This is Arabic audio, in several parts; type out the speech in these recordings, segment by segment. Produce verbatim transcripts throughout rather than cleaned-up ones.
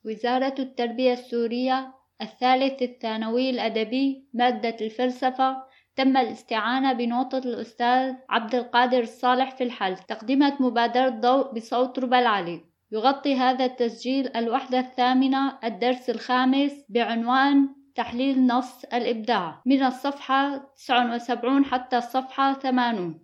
وزارة التربية السورية. الثالث الثانوي الأدبي، مادة الفلسفة. تم الاستعانة بنوتة الأستاذ عبد القادر الصالح في الحل. تقدمت مبادرة ضوء بصوت ربى العلي. يغطي هذا التسجيل الوحدة الثامنة الدرس الخامس بعنوان تحليل نص الإبداع، من الصفحة تسعة وسبعين حتى الصفحة ثمانين.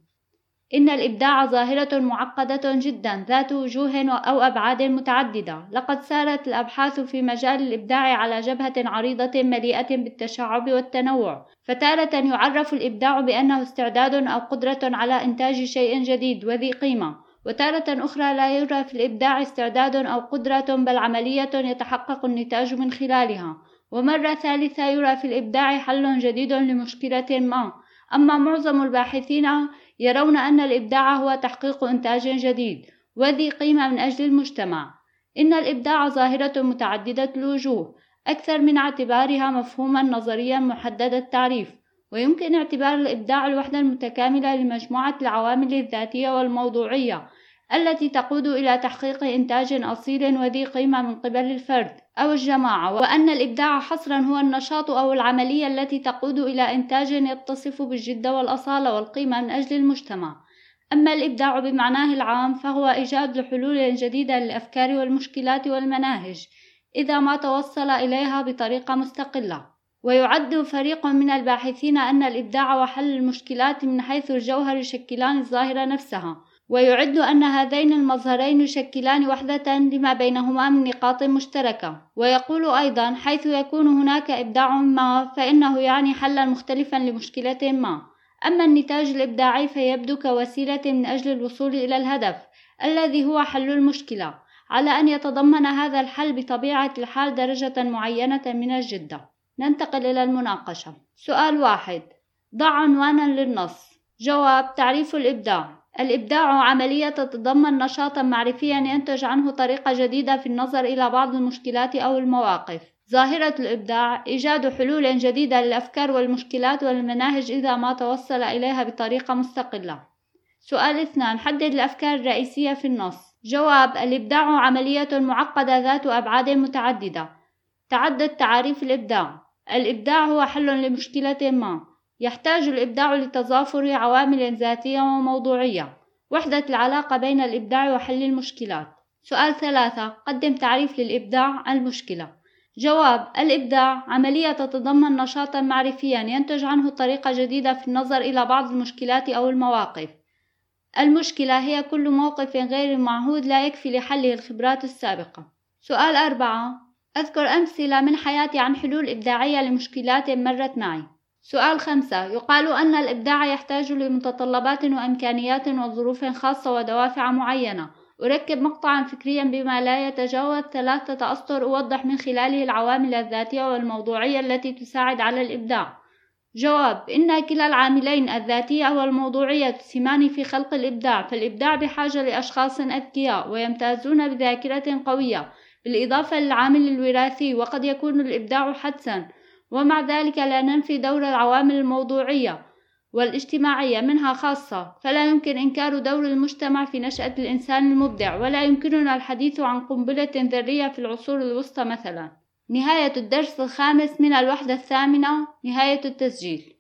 إن الإبداع ظاهرة معقدة جدا ذات وجوه أو أبعاد متعددة. لقد سارت الأبحاث في مجال الإبداع على جبهة عريضة مليئة بالتشعب والتنوع. فتارة يعرف الإبداع بأنه استعداد أو قدرة على إنتاج شيء جديد وذي قيمة، وتارة أخرى لا يرى في الإبداع استعداد أو قدرة بل عملية يتحقق النتاج من خلالها، ومرة ثالثة يرى في الإبداع حل جديد لمشكلة ما. أما معظم الباحثين يرون أن الإبداع هو تحقيق إنتاج جديد وذي قيمة من أجل المجتمع. إن الإبداع ظاهرة متعددة الوجوه، أكثر من اعتبارها مفهوما نظريا محدد التعريف، ويمكن اعتبار الإبداع الوحدة المتكاملة لمجموعة العوامل الذاتية والموضوعية التي تقود إلى تحقيق إنتاج أصيل وذي قيمة من قبل الفرد أو الجماعة، وأن الإبداع حصرا هو النشاط أو العملية التي تقود إلى إنتاج يتصف بالجدة والأصالة والقيمة من أجل المجتمع. أما الإبداع بمعناه العام فهو إيجاد حلول جديدة للأفكار والمشكلات والمناهج إذا ما توصل إليها بطريقة مستقلة. ويعد فريق من الباحثين أن الإبداع وحل المشكلات من حيث الجوهر يشكلان الظاهرة نفسها، ويعد أن هذين المظهرين يشكلان وحدة لما بينهما من نقاط مشتركة. ويقول أيضا حيث يكون هناك إبداع ما فإنه يعني حلا مختلفا لمشكلة ما. أما النتاج الإبداعي فيبدو كوسيلة من أجل الوصول إلى الهدف الذي هو حل المشكلة، على أن يتضمن هذا الحل بطبيعة الحال درجة معينة من الجدة. ننتقل إلى المناقشة. سؤال واحد، ضع عنوانا للنص. جواب: تعريف الإبداع: الإبداع عملية تتضمن نشاطا معرفيا ينتج عنه طريقة جديدة في النظر إلى بعض المشكلات أو المواقف. ظاهرة الإبداع: إيجاد حلول جديدة للأفكار والمشكلات والمناهج إذا ما توصل إليها بطريقة مستقلة. سؤال اثنان، حدد الأفكار الرئيسية في النص. جواب: الإبداع عملية معقدة ذات أبعاد متعددة. تعدد تعاريف الإبداع: الإبداع هو حل لمشكلة ما. يحتاج الإبداع لتضافر عوامل ذاتية وموضوعية. وحدة العلاقة بين الإبداع وحل المشكلات. سؤال ثلاثة، قدم تعريف للإبداع المشكلة. جواب: الإبداع عملية تتضمن نشاطا معرفيا ينتج عنه طريقة جديدة في النظر إلى بعض المشكلات أو المواقف. المشكلة هي كل موقف غير معهود لا يكفي لحله الخبرات السابقة. سؤال أربعة، أذكر أمثلة من حياتي عن حلول إبداعية لمشكلات مرت معي. سؤال خمسة، يقال أن الإبداع يحتاج لمتطلبات وإمكانيات وظروف خاصة ودوافع معينة. أركب مقطعا فكريا بما لا يتجاوز ثلاثة أسطر أوضح من خلاله العوامل الذاتية والموضوعية التي تساعد على الإبداع. جواب: إن كلا العاملين الذاتية والموضوعية تسهمان في خلق الإبداع، فالإبداع بحاجة لأشخاص أذكياء ويمتازون بذاكرة قوية، بالإضافة للعامل الوراثي، وقد يكون الإبداع حدسا، ومع ذلك لا ننفي دور العوامل الموضوعية والاجتماعية منها خاصة، فلا يمكن إنكار دور المجتمع في نشأة الإنسان المبدع، ولا يمكننا الحديث عن قنبلة ذرية في العصور الوسطى مثلا. نهاية الدرس الخامس من الوحدة الثامنة. نهاية التسجيل.